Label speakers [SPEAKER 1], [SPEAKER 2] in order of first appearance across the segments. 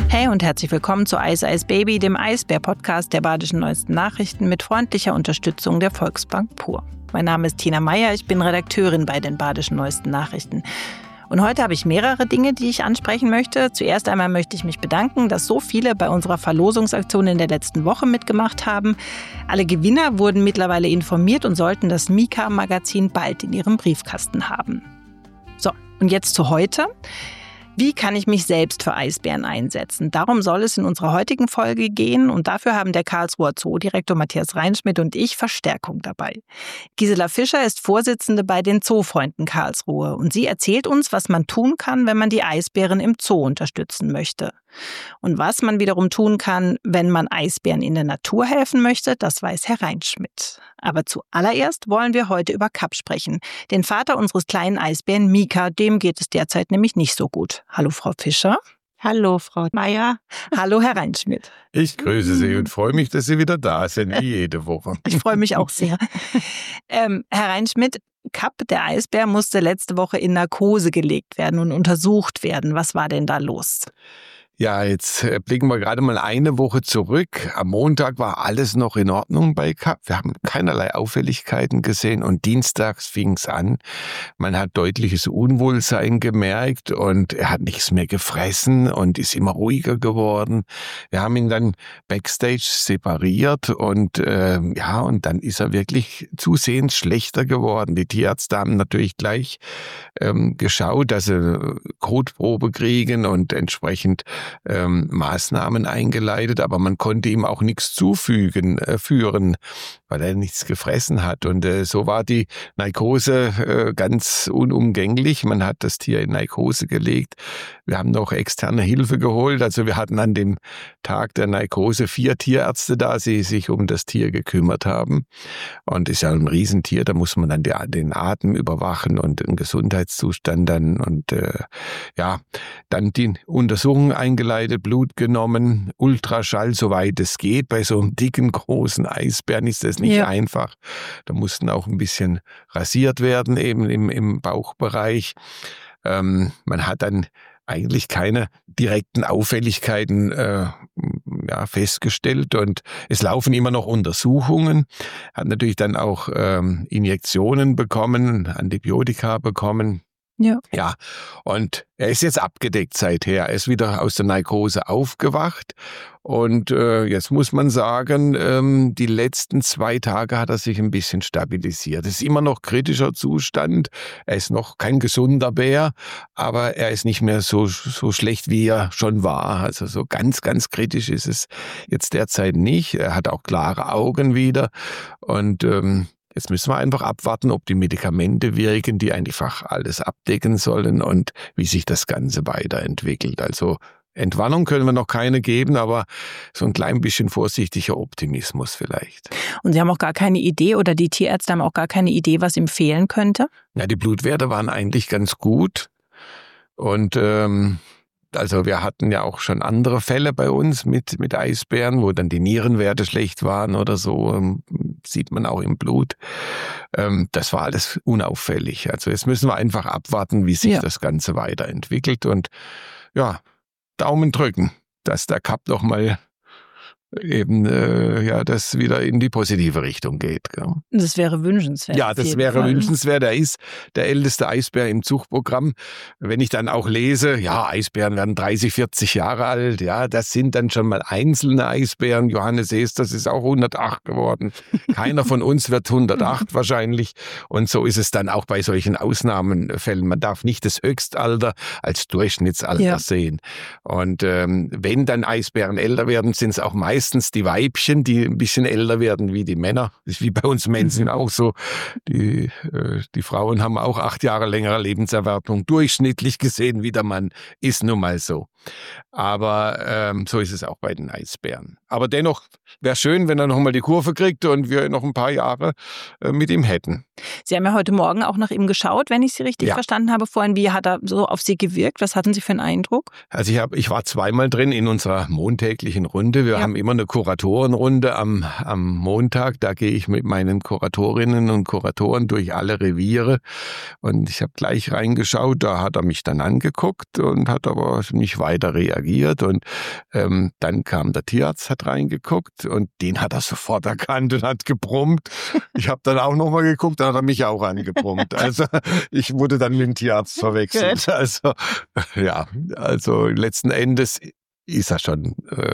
[SPEAKER 1] Hey und herzlich willkommen zu Eis Eis Baby, dem Eisbär-Podcast der Badischen Neuesten Nachrichten mit freundlicher Unterstützung der Volksbank Pur. Mein Name ist Tina Meyer, ich bin Redakteurin bei den Badischen Neuesten Nachrichten. Und heute habe ich mehrere Dinge, die ich ansprechen möchte. Zuerst einmal möchte ich mich bedanken, dass so viele bei unserer Verlosungsaktion in der letzten Woche mitgemacht haben. Alle Gewinner wurden mittlerweile informiert und sollten das Mika-Magazin bald in ihrem Briefkasten haben. So, und jetzt zu heute. Wie kann ich mich selbst für Eisbären einsetzen? Darum soll es in unserer heutigen Folge gehen und dafür haben der Karlsruher Zoodirektor Matthias Reinschmidt und ich Verstärkung dabei. Gisela Fischer ist Vorsitzende bei den Zoofreunden Karlsruhe und sie erzählt uns, was man tun kann, wenn man die Eisbären im Zoo unterstützen möchte. Und was man wiederum tun kann, wenn man Eisbären in der Natur helfen möchte, das weiß Herr Reinschmidt. Aber zuallererst wollen wir heute über Kapp sprechen. Den Vater unseres kleinen Eisbären Mika, dem geht es derzeit nämlich nicht so gut. Hallo Frau Fischer.
[SPEAKER 2] Hallo Frau Meyer.
[SPEAKER 1] Hallo Herr Reinschmidt.
[SPEAKER 3] Ich grüße Sie und freue mich, dass Sie wieder da sind, wie jede Woche.
[SPEAKER 1] Ich freue mich auch sehr. Herr Reinschmidt, Kapp, der Eisbär, musste letzte Woche in Narkose gelegt werden und untersucht werden. Was war denn da los?
[SPEAKER 3] Ja, jetzt blicken wir gerade mal eine Woche zurück. Am Montag war alles noch in Ordnung bei Kapp. Wir haben keinerlei Auffälligkeiten gesehen und dienstags fing es an. Man hat deutliches Unwohlsein gemerkt und er hat nichts mehr gefressen und ist immer ruhiger geworden. Wir haben ihn dann backstage separiert und und dann ist er wirklich zusehends schlechter geworden. Die Tierärzte haben natürlich gleich geschaut, dass sie Kotprobe kriegen und entsprechend Maßnahmen eingeleitet, aber man konnte ihm auch nichts führen, weil er nichts gefressen hat. Und so war die Narkose ganz unumgänglich. Man hat das Tier in Narkose gelegt. Wir haben noch externe Hilfe geholt. Also wir hatten an dem Tag der Narkose 4 Tierärzte da, die sich um das Tier gekümmert haben. Und ist ja ein Riesentier, da muss man dann den Atem überwachen und den Gesundheitszustand dann dann die Untersuchung eingeleitet, Blut genommen, Ultraschall, soweit es geht. Bei so einem dicken, großen Eisbären ist das nicht einfach. Da mussten auch ein bisschen rasiert werden, eben im Bauchbereich. Man hat dann eigentlich keine direkten Auffälligkeiten festgestellt und es laufen immer noch Untersuchungen. Hat natürlich dann auch Injektionen bekommen, Antibiotika bekommen. Ja, und er ist jetzt abgedeckt seither. Er ist wieder aus der Narkose aufgewacht und jetzt muss man sagen, die letzten 2 Tage hat er sich ein bisschen stabilisiert. Es ist immer noch kritischer Zustand. Er ist noch kein gesunder Bär, aber er ist nicht mehr so schlecht, wie er schon war. Also so ganz, ganz kritisch ist es jetzt derzeit nicht. Er hat auch klare Augen wieder und jetzt müssen wir einfach abwarten, ob die Medikamente wirken, die einfach alles abdecken sollen und wie sich das Ganze weiterentwickelt. Also Entwarnung können wir noch keine geben, aber so ein klein bisschen vorsichtiger Optimismus vielleicht.
[SPEAKER 1] Und Sie haben auch gar keine Idee oder die Tierärzte haben auch gar keine Idee, was ihm fehlen könnte?
[SPEAKER 3] Ja, die Blutwerte waren eigentlich ganz gut und also wir hatten ja auch schon andere Fälle bei uns mit Eisbären, wo dann die Nierenwerte schlecht waren oder so, sieht man auch im Blut. Das war alles unauffällig. Also jetzt müssen wir einfach abwarten, wie sich das Ganze weiterentwickelt und Daumen drücken, dass der Kapp noch mal eben das wieder in die positive Richtung geht. Gell?
[SPEAKER 1] Das wäre wünschenswert.
[SPEAKER 3] Ja, das wäre wünschenswert. Er ist der älteste Eisbär im Zuchtprogramm. Wenn ich dann auch lese, Eisbären werden 30, 40 Jahre alt, das sind dann schon mal einzelne Eisbären. Johannes Esters ist auch 108 geworden. Keiner von uns wird 108 wahrscheinlich. Und so ist es dann auch bei solchen Ausnahmenfällen. Man darf nicht das Höchstalter als Durchschnittsalter sehen. Und wenn dann Eisbären älter werden, sind es auch meistens die Weibchen, die ein bisschen älter werden wie die Männer. Das ist wie bei uns Menschen auch so. Die Frauen haben auch 8 Jahre längere Lebenserwartung. Durchschnittlich gesehen wie der Mann ist nun mal so. Aber so ist es auch bei den Eisbären. Aber dennoch wäre schön, wenn er noch mal die Kurve kriegt und wir noch ein paar Jahre mit ihm hätten.
[SPEAKER 1] Sie haben ja heute Morgen auch nach ihm geschaut, wenn ich Sie richtig verstanden habe vorhin. Wie hat er so auf Sie gewirkt? Was hatten Sie für einen Eindruck?
[SPEAKER 3] Also ich war zweimal drin in unserer montäglichen Runde. Wir haben immer eine Kuratorenrunde am Montag. Da gehe ich mit meinen Kuratorinnen und Kuratoren durch alle Reviere. Und ich habe gleich reingeschaut. Da hat er mich dann angeguckt und hat aber nicht weiter reagiert. Und dann kam der Tierarzt, hat reingeguckt und den hat er sofort erkannt und hat gebrummt. Ich habe dann auch nochmal geguckt, dann hat er mich auch angebrummt. Also ich wurde dann mit dem Tierarzt verwechselt. Also letzten Endes ist er schon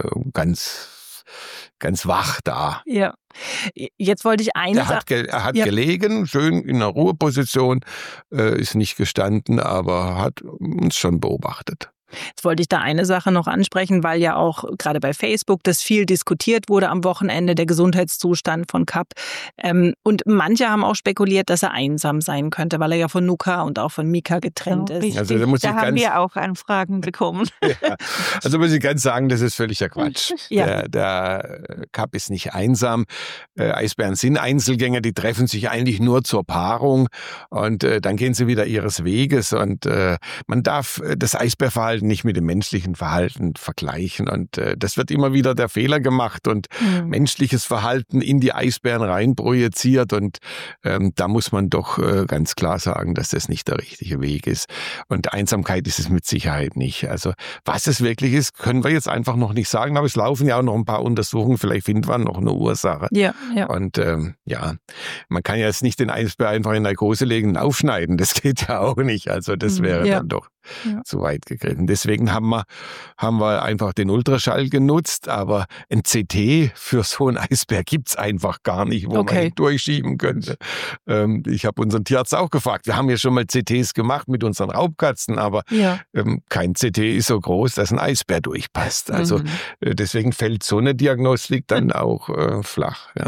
[SPEAKER 3] ganz wach da.
[SPEAKER 1] Ja. Jetzt wollte ich
[SPEAKER 3] Er hat gelegen, schön in einer Ruheposition, ist nicht gestanden, aber hat uns schon beobachtet.
[SPEAKER 1] Jetzt wollte ich da eine Sache noch ansprechen, weil ja auch gerade bei Facebook das viel diskutiert wurde am Wochenende, der Gesundheitszustand von Kapp. Und manche haben auch spekuliert, dass er einsam sein könnte, weil er ja von Nuka und auch von Mika getrennt ist.
[SPEAKER 2] Also da haben wir auch Anfragen bekommen.
[SPEAKER 3] Ja. Also muss ich ganz sagen, das ist völliger Quatsch. Ja. Der Kapp ist nicht einsam. Eisbären sind Einzelgänger, die treffen sich eigentlich nur zur Paarung und dann gehen sie wieder ihres Weges. Und man darf das Eisbärverhalten nicht mit dem menschlichen Verhalten vergleichen. Und das wird immer wieder der Fehler gemacht und menschliches Verhalten in die Eisbären rein projiziert. Und da muss man doch ganz klar sagen, dass das nicht der richtige Weg ist. Und Einsamkeit ist es mit Sicherheit nicht. Also was es wirklich ist, können wir jetzt einfach noch nicht sagen. Aber es laufen ja auch noch ein paar Untersuchungen. Vielleicht finden wir noch eine Ursache. Ja. Und man kann ja jetzt nicht den Eisbär einfach in Narkose legen und aufschneiden. Das geht ja auch nicht. Also das wäre dann doch zu weit gegriffen. Deswegen haben wir einfach den Ultraschall genutzt, aber ein CT für so einen Eisbär gibt's einfach gar nicht, wo man ihn durchschieben könnte. Ich habe unseren Tierarzt auch gefragt. Wir haben ja schon mal CTs gemacht mit unseren Raubkatzen, aber kein CT ist so groß, dass ein Eisbär durchpasst. Also deswegen fällt so eine Diagnostik dann auch flach. Ja.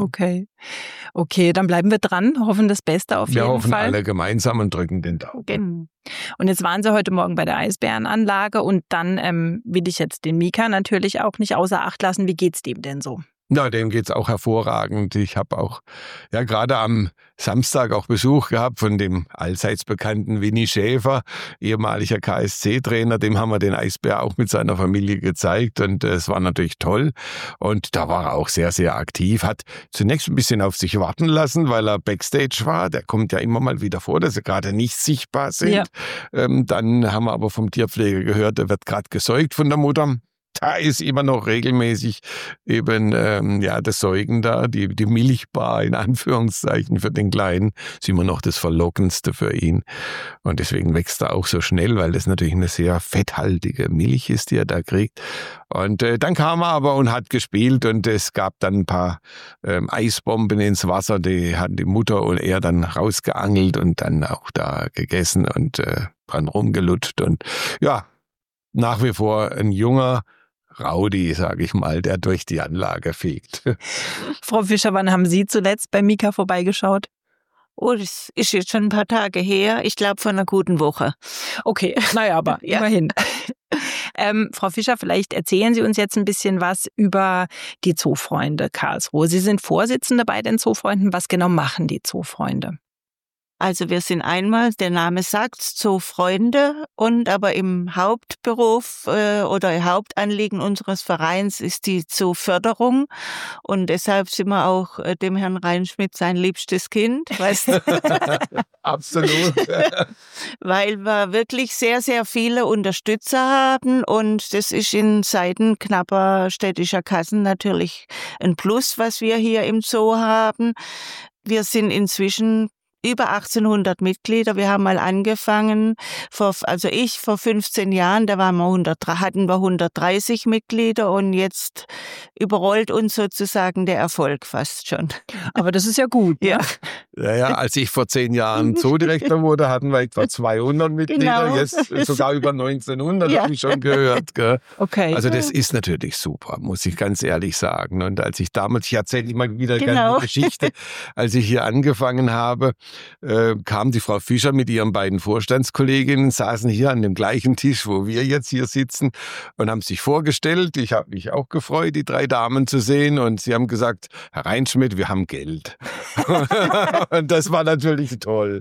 [SPEAKER 1] Okay, dann bleiben wir dran, hoffen das Beste auf jeden Fall.
[SPEAKER 3] Wir hoffen alle gemeinsam und drücken den Daumen.
[SPEAKER 1] Genau. Und jetzt waren Sie heute Morgen bei der Eisbärenanlage und dann will ich jetzt den Mika natürlich auch nicht außer Acht lassen. Wie geht's dem denn so?
[SPEAKER 3] Ja, dem geht's auch hervorragend. Ich habe auch gerade am Samstag auch Besuch gehabt von dem allseits bekannten Winnie Schäfer, ehemaliger KSC-Trainer. Dem haben wir den Eisbär auch mit seiner Familie gezeigt und es war natürlich toll. Und da war er auch sehr, sehr aktiv. Hat zunächst ein bisschen auf sich warten lassen, weil er Backstage war. Der kommt ja immer mal wieder vor, dass sie gerade nicht sichtbar sind. Ja. Dann haben wir aber vom Tierpfleger gehört, er wird gerade gesäugt von der Mutter. Da ist immer noch regelmäßig eben das Säugen da, die Milchbar in Anführungszeichen für den Kleinen, ist immer noch das Verlockendste für ihn. Und deswegen wächst er auch so schnell, weil das natürlich eine sehr fetthaltige Milch ist, die er da kriegt. Und dann kam er aber und hat gespielt und es gab dann ein paar Eisbomben ins Wasser, die hatten die Mutter und er dann rausgeangelt und dann auch da gegessen und dran rumgelutscht. Und ja, nach wie vor ein junger Rowdy, sage ich mal, der durch die Anlage fegt.
[SPEAKER 1] Frau Fischer, wann haben Sie zuletzt bei Mika vorbeigeschaut?
[SPEAKER 2] Oh, das ist jetzt schon ein paar Tage her. Ich glaube, vor einer guten Woche.
[SPEAKER 1] Okay, naja, aber immerhin. Frau Fischer, vielleicht erzählen Sie uns jetzt ein bisschen was über die Zoofreunde Karlsruhe. Sie sind Vorsitzende bei den Zoofreunden. Was genau machen die Zoofreunde?
[SPEAKER 2] Also wir sind einmal, der Name sagt, Zoofreunde, und aber im Hauptberuf oder Hauptanliegen unseres Vereins ist die Zooförderung, und deshalb sind wir auch dem Herrn Reinschmidt sein liebstes Kind, weißt du?
[SPEAKER 3] Absolut.
[SPEAKER 2] Weil wir wirklich sehr, sehr viele Unterstützer haben, und das ist in Zeiten knapper städtischer Kassen natürlich ein Plus, was wir hier im Zoo haben. Wir sind inzwischen über 1800 Mitglieder. Wir haben mal angefangen, vor 15 Jahren, da hatten wir 130 Mitglieder, und jetzt überrollt uns sozusagen der Erfolg fast schon.
[SPEAKER 1] Aber das ist ja gut.
[SPEAKER 2] Ja.
[SPEAKER 3] Ja, als ich vor 10 Jahren Zoodirektor wurde, hatten wir etwa 200 Mitglieder, genau. Jetzt sogar über 1900, habe ich schon gehört. Gell?
[SPEAKER 1] Okay.
[SPEAKER 3] Also das ist natürlich super, muss ich ganz ehrlich sagen. Und als ich damals, ich erzähle immer wieder gerne eine Geschichte, als ich hier angefangen habe, kam die Frau Fischer mit ihren beiden Vorstandskolleginnen, saßen hier an dem gleichen Tisch, wo wir jetzt hier sitzen und haben sich vorgestellt. Ich habe mich auch gefreut, die 3 Damen zu sehen und sie haben gesagt, Herr Reinschmidt, wir haben Geld. Und das war natürlich toll.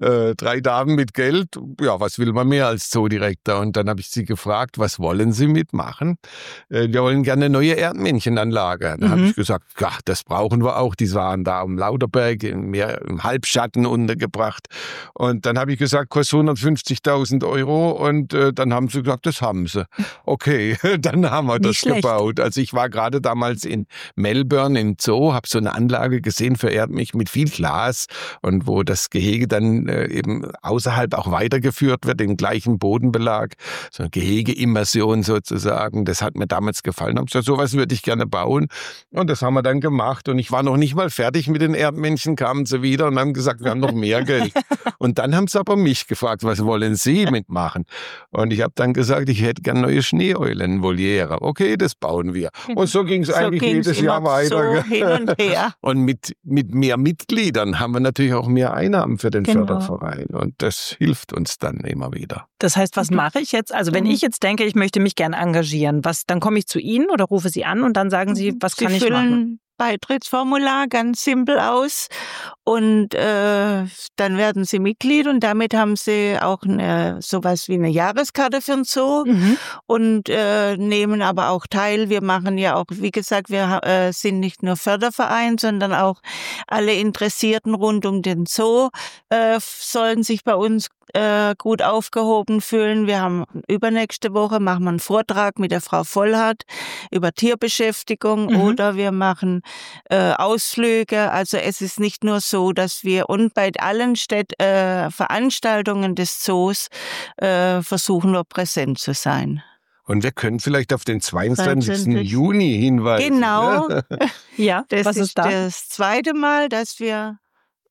[SPEAKER 3] 3 Damen mit Geld, ja, was will man mehr als Zoodirektor? Und dann habe ich sie gefragt, was wollen Sie mitmachen? Wir wollen gerne eine neue Erdmännchenanlage. Da habe ich gesagt, ja, das brauchen wir auch. Die waren da am Lauterberg mehr im Halbschatten untergebracht. Und dann habe ich gesagt, kostet 150.000 € und dann haben sie gesagt, das haben sie. Okay, dann haben wir das gebaut. Also ich war gerade damals in Melbourne im Zoo, habe so eine Anlage gesehen für Erdmännchen mit viel Glas und wo das Gehege dann eben außerhalb auch weitergeführt wird, im gleichen Bodenbelag, so eine Gehegeimmersion sozusagen. Das hat mir damals gefallen. Ich habe gesagt, sowas würde ich gerne bauen und das haben wir dann gemacht und ich war noch nicht mal fertig mit den Erdmännchen, kamen sie wieder und haben gesagt, wir haben noch mehr Geld. Und dann haben sie aber mich gefragt, was wollen Sie mitmachen? Und ich habe dann gesagt, ich hätte gerne neue Schneeulen-Voliere. Okay, das bauen wir. Und so ging es eigentlich jedes Jahr weiter.
[SPEAKER 2] So hin und her.
[SPEAKER 3] Und mit mehr Mitgliedern haben wir natürlich auch mehr Einnahmen für den Förderverein. Und das hilft uns dann immer wieder.
[SPEAKER 1] Das heißt, was mache ich jetzt? Also wenn ich jetzt denke, ich möchte mich gerne engagieren, dann komme ich zu Ihnen oder rufe Sie an und dann sagen Sie, was kann ich machen?
[SPEAKER 2] Beitrittsformular ganz simpel aus und dann werden Sie Mitglied und damit haben Sie auch sowas wie eine Jahreskarte für den Zoo und nehmen aber auch teil. Wir machen ja auch, wie gesagt, wir sind nicht nur Förderverein, sondern auch alle Interessierten rund um den Zoo sollen sich bei uns gut aufgehoben fühlen. Wir haben übernächste Woche machen wir einen Vortrag mit der Frau Vollhardt über Tierbeschäftigung oder wir machen Ausflüge. Also es ist nicht nur so, dass wir und bei allen Veranstaltungen des Zoos versuchen wir präsent zu sein.
[SPEAKER 3] Und wir können vielleicht auf den 22. Juni hinweisen.
[SPEAKER 2] Genau.
[SPEAKER 3] Ne?
[SPEAKER 1] Ja,
[SPEAKER 2] das ist das zweite Mal, dass wir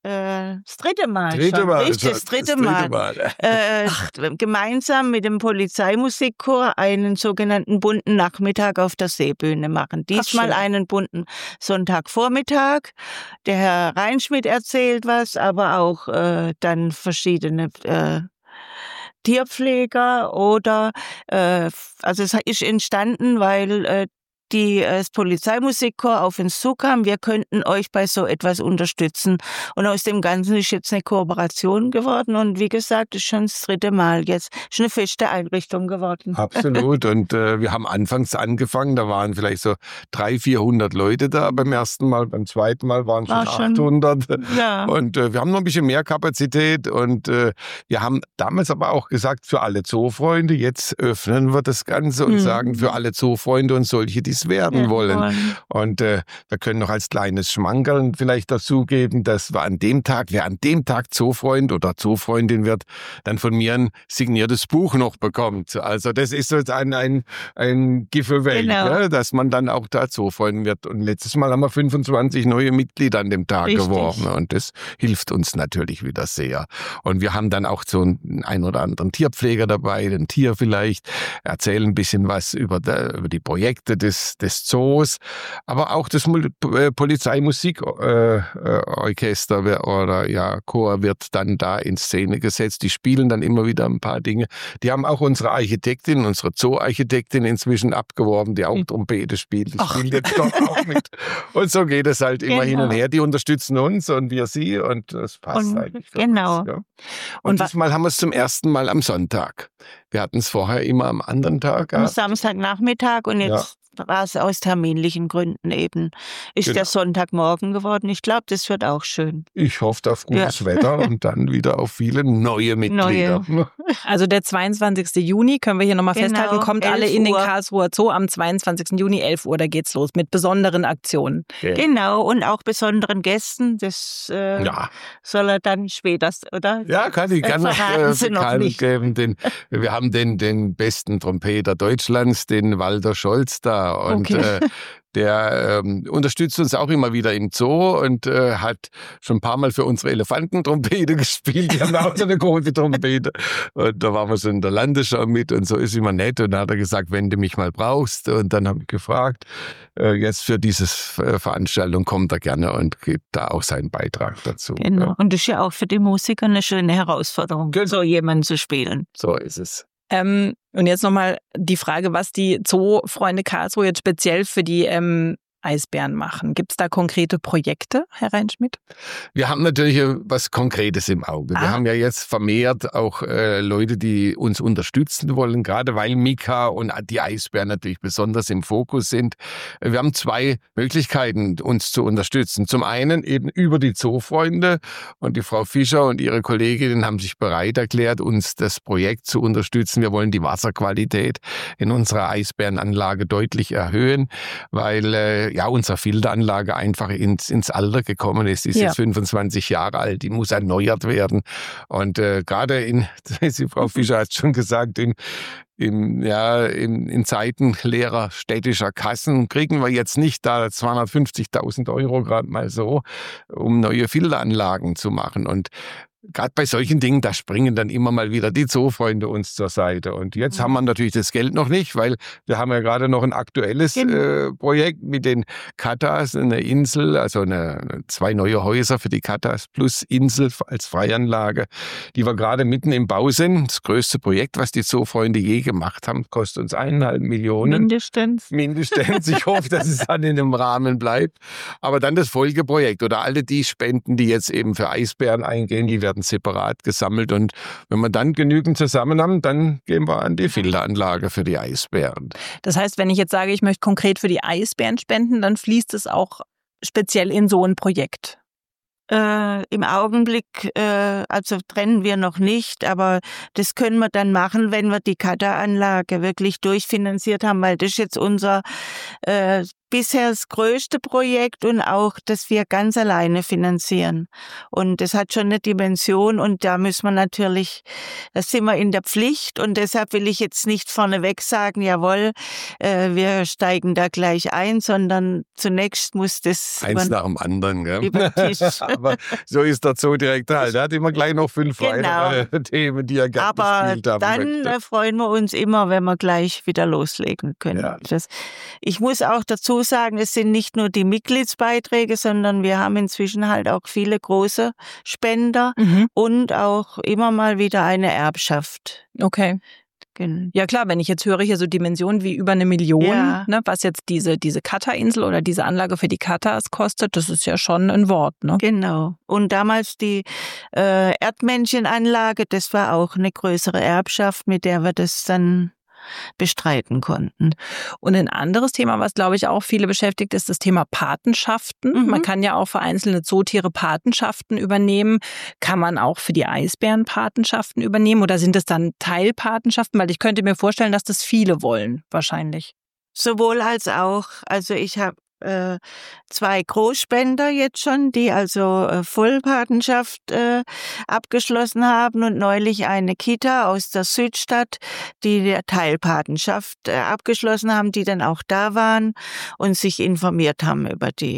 [SPEAKER 2] das dritte Mal. Das dritte Mal. Gemeinsam mit dem Polizeimusikchor einen sogenannten bunten Nachmittag auf der Seebühne machen. Diesmal einen bunten Sonntagvormittag. Der Herr Reinschmidt erzählt was, aber auch dann verschiedene Tierpfleger oder also es ist entstanden, weil das Polizeimusikchor auf uns zukam, wir könnten euch bei so etwas unterstützen. Und aus dem Ganzen ist jetzt eine Kooperation geworden und wie gesagt, ist schon das dritte Mal jetzt. Ist eine feste Einrichtung geworden.
[SPEAKER 3] Absolut und wir haben anfangs angefangen, da waren vielleicht so 300-400 Leute da beim ersten Mal, beim zweiten Mal waren es schon 800 und wir haben noch ein bisschen mehr Kapazität und wir haben damals aber auch gesagt, für alle Zoofreunde, jetzt öffnen wir das Ganze und sagen für alle Zoofreunde und solche, die werden wollen. Und wir können noch als kleines Schmankerl vielleicht dazugeben, dass wir wer an dem Tag Zoofreund oder Zoofreundin wird, dann von mir ein signiertes Buch noch bekommt. Also das ist so ein Giveaway, ne, dass man dann auch da Zoofreund wird. Und letztes Mal haben wir 25 neue Mitglieder an dem Tag geworben und das hilft uns natürlich wieder sehr. Und wir haben dann auch so einen oder anderen Tierpfleger dabei, ein Tier vielleicht, erzählen ein bisschen was über die Projekte des Zoos, aber auch das Polizeimusikorchester oder Chor wird dann da in Szene gesetzt. Die spielen dann immer wieder ein paar Dinge. Die haben auch unsere Zoo-Architektin inzwischen abgeworben, die auch Trompete spielt. Die spielt jetzt dort auch mit. Und so geht es halt immer hin und her. Die unterstützen uns und wir sie und das passt eigentlich.
[SPEAKER 2] Genau.
[SPEAKER 3] Uns, ja. Und diesmal haben wir es zum ersten Mal am Sonntag. Wir hatten es vorher immer am anderen Tag.
[SPEAKER 2] Am Samstagnachmittag und jetzt war es aus terminlichen Gründen eben. Ist der Sonntagmorgen geworden. Ich glaube, das wird auch schön.
[SPEAKER 3] Ich hoffe auf gutes Wetter und dann wieder auf viele neue Mitglieder.
[SPEAKER 1] Also der 22. Juni, können wir hier nochmal festhalten, kommt alle in den Karlsruher Zoo am 22. Juni, 11 Uhr, da geht's los mit besonderen Aktionen.
[SPEAKER 2] Genau, und auch besonderen Gästen. Das soll er dann später, oder?
[SPEAKER 3] Ja, kann ich bekannt geben. Wir haben den besten Trompeter Deutschlands, den Walter Scholz da. Mika. Und
[SPEAKER 1] Okay.
[SPEAKER 3] der unterstützt uns auch immer wieder im Zoo und hat schon ein paar Mal für unsere Elefantentrompete gespielt. Die haben auch so eine große Trompete. Und da waren wir so in der Landesschau mit und so ist immer nett. Und dann hat er gesagt, wenn du mich mal brauchst. Und dann habe ich gefragt, jetzt für diese Veranstaltung kommt er gerne und gibt da auch seinen Beitrag dazu.
[SPEAKER 2] Genau. Und das ist ja auch für die Musiker eine schöne Herausforderung, so jemanden zu spielen.
[SPEAKER 3] So ist es.
[SPEAKER 1] Und jetzt nochmal die Frage, was die Zoofreunde Karlsruhe jetzt speziell für die Eisbären machen. Gibt es da konkrete Projekte, Herr Reinschmidt?
[SPEAKER 3] Wir haben natürlich was Konkretes im Auge. Wir haben ja jetzt vermehrt auch Leute, die uns unterstützen wollen, gerade weil Mika und die Eisbären natürlich besonders im Fokus sind. Wir haben 2 Möglichkeiten, uns zu unterstützen. Zum einen eben über die Zoofreunde, und die Frau Fischer und ihre Kolleginnen haben sich bereit erklärt, uns das Projekt zu unterstützen. Wir wollen die Wasserqualität in unserer Eisbärenanlage deutlich erhöhen, weil unsere Filteranlage einfach ins Alter gekommen ist. Die ist jetzt 25 Jahre alt, die muss erneuert werden. Und gerade die Frau Fischer hat schon gesagt, in Zeiten leerer städtischer Kassen kriegen wir jetzt nicht da 250.000 Euro gerade mal so, um neue Filteranlagen zu machen. Und gerade bei solchen Dingen, da springen dann immer mal wieder die Zoofreunde uns zur Seite. Und jetzt haben wir natürlich das Geld noch nicht, weil wir haben ja gerade noch ein aktuelles Projekt mit den Katas, eine Insel, also 2 neue Häuser für die Katas plus Insel als Freianlage, die wir gerade mitten im Bau sind. Das größte Projekt, was die Zoofreunde je gemacht haben, kostet uns 1,5 Millionen. Mindestens. Ich hoffe, dass es dann in dem Rahmen bleibt. Aber dann das Folgeprojekt oder alle die Spenden, die jetzt eben für Eisbären eingehen, die werden separat gesammelt. Und wenn wir dann genügend zusammen haben, dann gehen wir an die Filteranlage für die Eisbären.
[SPEAKER 1] Das heißt, wenn ich jetzt sage, ich möchte konkret für die Eisbären spenden, dann fließt es auch speziell in so ein Projekt?
[SPEAKER 2] Im Augenblick, also trennen wir noch nicht, aber das können wir dann machen, wenn wir die Kata-Anlage wirklich durchfinanziert haben, weil das ist jetzt unser bisher das größte Projekt und auch, das wir ganz alleine finanzieren. Und das hat schon eine Dimension und da müssen wir natürlich, da sind wir in der Pflicht und deshalb will ich jetzt nicht vorneweg sagen, jawohl, wir steigen da gleich ein, sondern zunächst muss das
[SPEAKER 3] eins nach dem anderen, gell?
[SPEAKER 2] Über den Tisch.
[SPEAKER 3] Aber so ist der Zoodirektor halt. Er hat immer gleich noch 5 weitere Themen, die er gerne gespielt haben möchte.
[SPEAKER 2] Dann freuen wir uns immer, wenn wir gleich wieder loslegen können.
[SPEAKER 3] Ja.
[SPEAKER 2] Ich muss auch dazu sagen, es sind nicht nur die Mitgliedsbeiträge, sondern wir haben inzwischen halt auch viele große Spender und auch immer mal wieder eine Erbschaft.
[SPEAKER 1] Okay. Ja klar, wenn ich jetzt höre hier so Dimensionen wie über 1 Million, ne, was jetzt diese Kata-Insel oder diese Anlage für die Katas kostet, das ist ja schon ein Wort, ne?
[SPEAKER 2] Genau. Und damals die Erdmännchenanlage, das war auch eine größere Erbschaft, mit der wir das dann bestreiten konnten.
[SPEAKER 1] Und ein anderes Thema, was glaube ich auch viele beschäftigt, ist das Thema Patenschaften. Man kann ja auch für einzelne Zootiere Patenschaften übernehmen. Kann man auch für die Eisbären Patenschaften übernehmen oder sind es dann Teilpatenschaften? Weil ich könnte mir vorstellen, dass das viele wollen, wahrscheinlich.
[SPEAKER 2] Sowohl als auch. Also ich habe 2 Großspender jetzt schon, die also Vollpatenschaft abgeschlossen haben und neulich eine Kita aus der Südstadt, die der Teilpatenschaft abgeschlossen haben, die dann auch da waren und sich informiert haben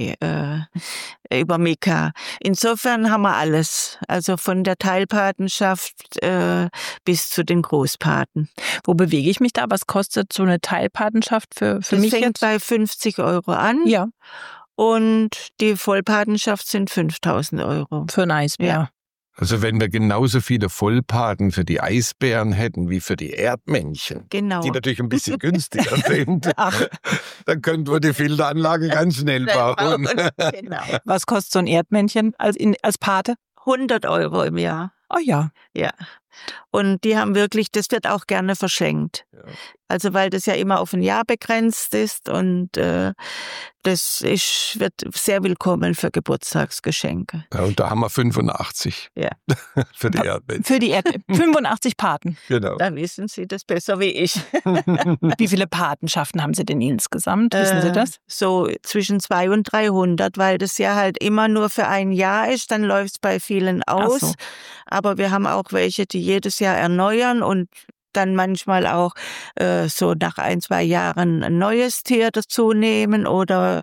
[SPEAKER 2] über Mika. Insofern haben wir alles, also von der Teilpatenschaft bis zu den Großpaten.
[SPEAKER 1] Wo bewege ich mich da? Was kostet so eine Teilpatenschaft für mich jetzt?
[SPEAKER 2] Das fängt bei 50 Euro an.
[SPEAKER 1] Ja.
[SPEAKER 2] Und die Vollpatenschaft sind 5.000 Euro.
[SPEAKER 1] Für ein Eisbär. Ja.
[SPEAKER 3] Also wenn wir genauso viele Vollpaten für die Eisbären hätten wie für die Erdmännchen, die natürlich ein bisschen günstiger sind, dann könnten wir die Filteranlage ganz schnell bauen.
[SPEAKER 2] Genau.
[SPEAKER 1] Was kostet so ein Erdmännchen als Pate?
[SPEAKER 2] 100 Euro im Jahr.
[SPEAKER 1] Oh ja.
[SPEAKER 2] Ja. Und die haben wirklich, das wird auch gerne verschenkt. Ja. Also weil das ja immer auf ein Jahr begrenzt ist und das wird sehr willkommen für Geburtstagsgeschenke.
[SPEAKER 3] Ja, und da haben wir 85 für die Erdmännchen.
[SPEAKER 1] Für die 85 Paten.
[SPEAKER 3] Genau.
[SPEAKER 2] Da wissen Sie das besser wie ich.
[SPEAKER 1] Wie viele Patenschaften haben Sie denn insgesamt? Wissen Sie das?
[SPEAKER 2] So zwischen 200 und 300, weil das ja halt immer nur für ein Jahr ist. Dann läuft es bei vielen aus. So. Aber wir haben auch welche, die jedes Jahr erneuern und dann manchmal auch so nach 1-2 Jahren ein neues Tier dazu nehmen oder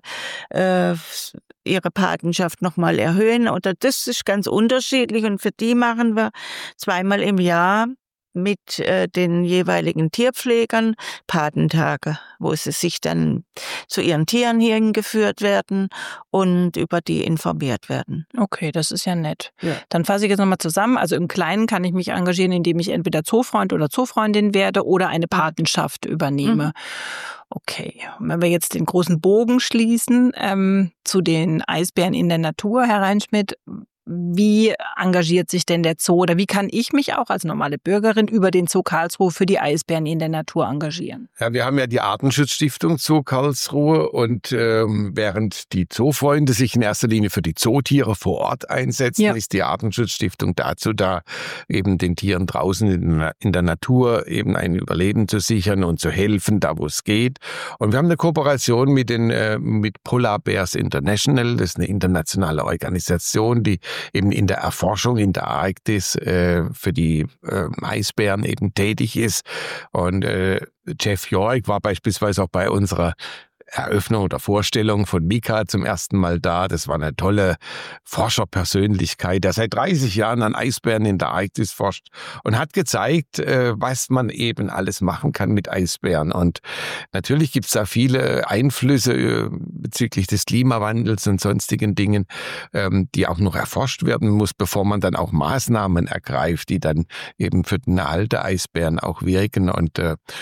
[SPEAKER 2] ihre Patenschaft nochmal erhöhen. Oder das ist ganz unterschiedlich und für die machen wir 2-mal im Jahr mit den jeweiligen Tierpflegern Patentage, wo sie sich dann zu ihren Tieren hingeführt werden und über die informiert werden.
[SPEAKER 1] Okay, das ist ja nett.
[SPEAKER 2] Ja.
[SPEAKER 1] Dann fasse ich jetzt nochmal zusammen. Also im Kleinen kann ich mich engagieren, indem ich entweder Zoofreund oder Zoofreundin werde oder eine Patenschaft übernehme. Okay, und wenn wir jetzt den großen Bogen schließen zu den Eisbären in der Natur, Herr Reinschmidt, wie engagiert sich denn der Zoo oder wie kann ich mich auch als normale Bürgerin über den Zoo Karlsruhe für die Eisbären in der Natur engagieren?
[SPEAKER 3] Ja, wir haben ja die Artenschutzstiftung Zoo Karlsruhe und während die Zoofreunde sich in erster Linie für die Zootiere vor Ort einsetzen, ist die Artenschutzstiftung dazu da, eben den Tieren draußen in der Natur eben ein Überleben zu sichern und zu helfen, da wo es geht. Und wir haben eine Kooperation mit Polar Bears International, das ist eine internationale Organisation, die eben in der Erforschung in der Arktis für die Eisbären eben tätig ist. Und Jeff York war beispielsweise auch bei unserer Eröffnung oder Vorstellung von Mika zum ersten Mal da. Das war eine tolle Forscherpersönlichkeit, der seit 30 Jahren an Eisbären in der Arktis forscht und hat gezeigt, was man eben alles machen kann mit Eisbären. Und natürlich gibt es da viele Einflüsse bezüglich des Klimawandels und sonstigen Dingen, die auch noch erforscht werden muss, bevor man dann auch Maßnahmen ergreift, die dann eben für den Erhalt der Eisbären auch wirken. Und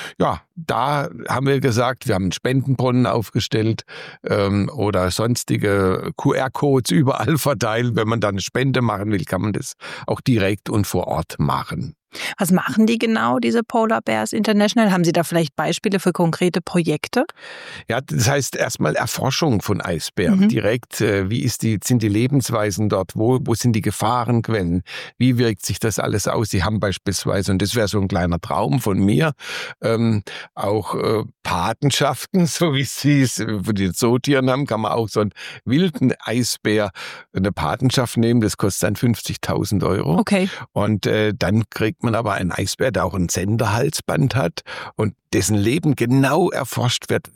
[SPEAKER 3] da haben wir gesagt, wir haben einen Spendenbrunnen aufgestellt oder sonstige QR-Codes überall verteilt. Wenn man da eine Spende machen will, kann man das auch direkt und vor Ort machen.
[SPEAKER 1] Was machen die genau, diese Polar Bears International? Haben Sie da vielleicht Beispiele für konkrete Projekte?
[SPEAKER 3] Ja, das heißt erstmal Erforschung von Eisbären direkt. Wie sind die Lebensweisen dort? Wo sind die Gefahrenquellen? Wie wirkt sich das alles aus? Sie haben beispielsweise, und das wäre so ein kleiner Traum von mir, auch Patenschaften, so wie Sie es für die Zootieren haben, kann man auch so einen wilden Eisbär eine Patenschaft nehmen. Das kostet dann 50.000 €.
[SPEAKER 1] Okay.
[SPEAKER 3] Und dann kriegt man aber einen Eisbär, der auch ein Senderhalsband hat und dessen Leben genau erforscht wird.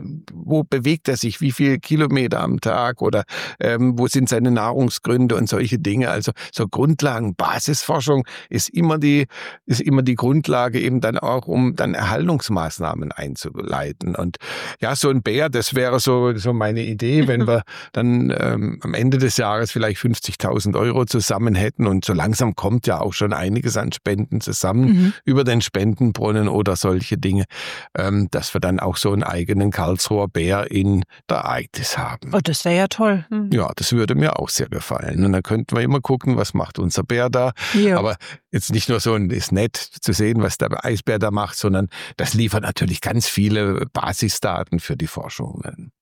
[SPEAKER 3] Wo bewegt er sich? Wie viele Kilometer am Tag? Oder wo sind seine Nahrungsgründe und solche Dinge? Also so Grundlagen, Basisforschung ist immer die Grundlage eben dann auch, um dann Erhaltungsmaßnahmen einzuleiten. Und ja, so ein Bär, das wäre so meine Idee, wenn wir dann am Ende des Jahres vielleicht 50.000 € zusammen hätten und so langsam kommt ja auch schon einiges an Spenden zusammen über den Spendenbrunnen oder solche Dinge, dass wir dann auch so einen eigenen Karlsruher Bär in der Arktis haben.
[SPEAKER 1] Oh, das wäre ja toll.
[SPEAKER 3] Ja, das würde mir auch sehr gefallen. Und dann könnten wir immer gucken, was macht unser Bär da.
[SPEAKER 1] Ja.
[SPEAKER 3] Aber jetzt nicht nur so, ist nett zu sehen, was der Eisbär da macht, sondern das liefert natürlich ganz viele Basisdaten für die Forschung.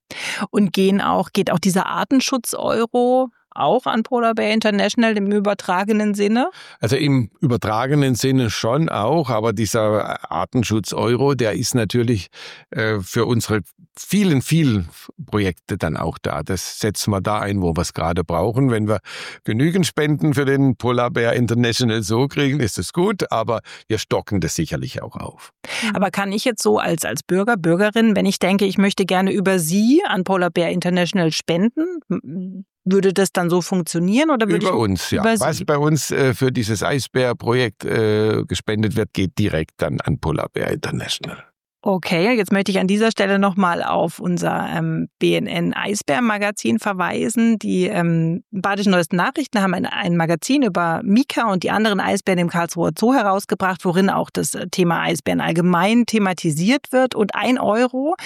[SPEAKER 1] Und geht auch dieser Artenschutz-Euro auch an Polar Bear International im übertragenen Sinne?
[SPEAKER 3] Also im übertragenen Sinne schon auch, aber dieser Artenschutz-Euro, der ist natürlich für unsere vielen Projekte dann auch da. Das setzen wir da ein, wo wir es gerade brauchen. Wenn wir genügend Spenden für den Polar Bear International so kriegen, ist es gut, aber wir stocken das sicherlich auch auf.
[SPEAKER 1] Aber kann ich jetzt so als Bürger, Bürgerin, wenn ich denke, ich möchte gerne über Sie an Polar Bear International spenden, würde das dann so funktionieren? Oder würde
[SPEAKER 3] über uns, ja. Was bei uns für dieses Eisbär-Projekt gespendet wird, geht direkt dann an Polar Bear International.
[SPEAKER 1] Okay, jetzt möchte ich an dieser Stelle nochmal auf unser BNN Eisbär-Magazin verweisen. Die Badischen Neuesten Nachrichten haben ein Magazin über Mika und die anderen Eisbären im Karlsruher Zoo herausgebracht, worin auch das Thema Eisbären allgemein thematisiert wird. Und 1 €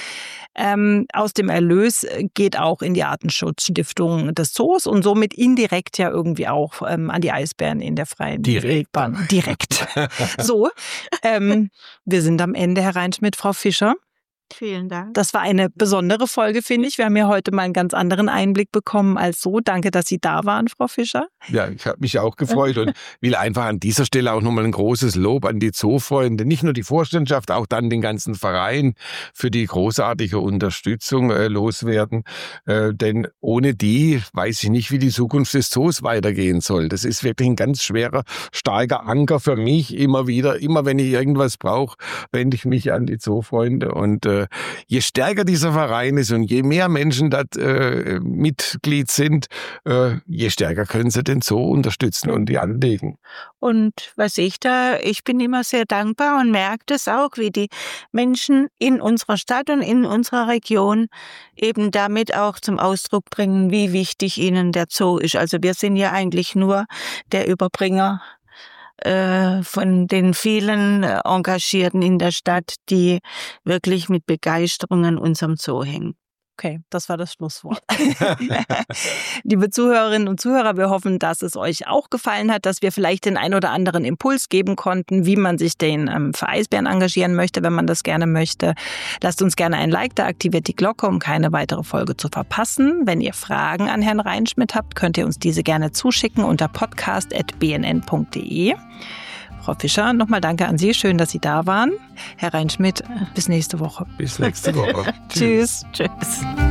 [SPEAKER 1] aus dem Erlös geht auch in die Artenschutzstiftung des Zoos und somit indirekt ja irgendwie auch an die Eisbären in der freien Wildbahn. Direkt. So, wir sind am Ende, Herr Reinschmidt, Frau Fischer.
[SPEAKER 2] Vielen Dank.
[SPEAKER 1] Das war eine besondere Folge, finde ich. Wir haben ja heute mal einen ganz anderen Einblick bekommen als so. Danke, dass Sie da waren, Frau Fischer.
[SPEAKER 3] Ja, ich habe mich auch gefreut und will einfach an dieser Stelle auch nochmal ein großes Lob an die Zoofreunde, nicht nur die Vorstandschaft, auch dann den ganzen Verein für die großartige Unterstützung loswerden. Denn ohne die weiß ich nicht, wie die Zukunft des Zoos weitergehen soll. Das ist wirklich ein ganz schwerer, starker Anker für mich immer wieder. Immer wenn ich irgendwas brauche, wende ich mich an die Zoofreunde. Und je stärker dieser Verein ist und je mehr Menschen dort Mitglied sind, je stärker können sie den Zoo unterstützen und die anlegen.
[SPEAKER 2] Und ich bin immer sehr dankbar und merke das auch, wie die Menschen in unserer Stadt und in unserer Region eben damit auch zum Ausdruck bringen, wie wichtig ihnen der Zoo ist. Also wir sind ja eigentlich nur der Überbringer von den vielen Engagierten in der Stadt, die wirklich mit Begeisterung an unserem Zoo hängen.
[SPEAKER 1] Okay, das war das Schlusswort. Liebe Zuhörerinnen und Zuhörer, wir hoffen, dass es euch auch gefallen hat, dass wir vielleicht den ein oder anderen Impuls geben konnten, wie man sich für Eisbären engagieren möchte, wenn man das gerne möchte. Lasst uns gerne ein Like da, aktiviert die Glocke, um keine weitere Folge zu verpassen. Wenn ihr Fragen an Herrn Reinschmidt habt, könnt ihr uns diese gerne zuschicken unter podcast@bnn.de. Frau Fischer, nochmal danke an Sie. Schön, dass Sie da waren. Herr Reinschmidt, bis nächste Woche.
[SPEAKER 3] Bis nächste Woche.
[SPEAKER 1] Tschüss.
[SPEAKER 2] Tschüss.